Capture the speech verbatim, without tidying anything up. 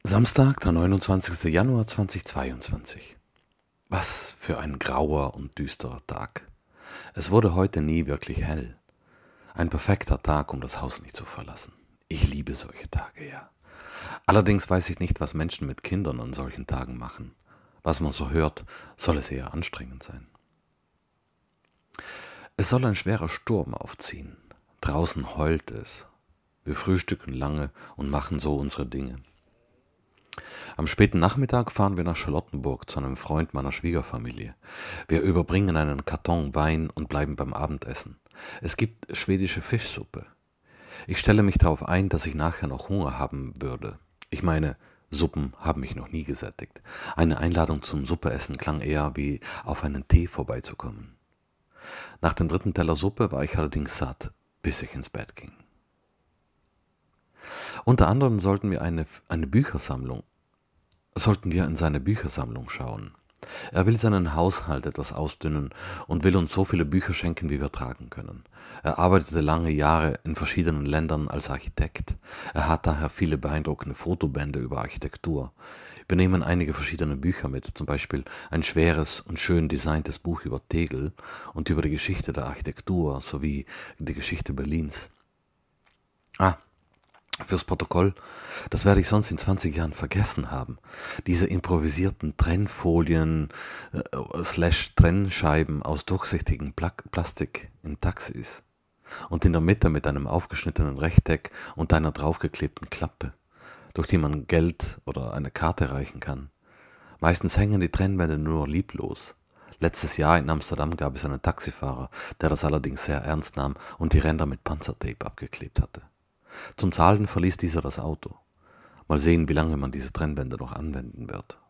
Samstag, der neunundzwanzigster Januar zweitausendzweiundzwanzig. Was für ein grauer und düsterer Tag. Es wurde heute nie wirklich hell. Ein perfekter Tag, um das Haus nicht zu verlassen. Ich liebe solche Tage, ja. Allerdings weiß ich nicht, was Menschen mit Kindern an solchen Tagen machen. Was man so hört, soll es eher anstrengend sein. Es soll ein schwerer Sturm aufziehen. Draußen heult es. Wir frühstücken lange und machen so unsere Dinge. Am späten Nachmittag fahren wir nach Charlottenburg zu einem Freund meiner Schwiegerfamilie. Wir überbringen einen Karton Wein und bleiben beim Abendessen. Es gibt schwedische Fischsuppe. Ich stelle mich darauf ein, dass ich nachher noch Hunger haben würde. Ich meine, Suppen haben mich noch nie gesättigt. Eine Einladung zum Suppeessen klang eher wie auf einen Tee vorbeizukommen. Nach dem dritten Teller Suppe war ich allerdings satt, bis ich ins Bett ging. Unter anderem sollten wir eine, eine Büchersammlung sollten wir in seine Büchersammlung schauen. Er will seinen Haushalt etwas ausdünnen und will uns so viele Bücher schenken, wie wir tragen können. Er arbeitete lange Jahre in verschiedenen Ländern als Architekt. Er hat daher viele beeindruckende Fotobände über Architektur. Wir nehmen einige verschiedene Bücher mit, zum Beispiel ein schweres und schön designtes Buch über Tegel und über die Geschichte der Architektur sowie die Geschichte Berlins. Ah, Fürs Protokoll, das werde ich sonst in zwanzig Jahren vergessen haben. Diese improvisierten Trennfolien äh, slash Trennscheiben aus durchsichtigem Pla- Plastik in Taxis. Und in der Mitte mit einem aufgeschnittenen Rechteck und einer draufgeklebten Klappe, durch die man Geld oder eine Karte reichen kann. Meistens hängen die Trennwände nur lieblos. Letztes Jahr in Amsterdam gab es einen Taxifahrer, der das allerdings sehr ernst nahm und die Ränder mit Panzertape abgeklebt hatte. Zum Zahlen verließ dieser das Auto. Mal sehen, wie lange man diese Trennwände noch anwenden wird.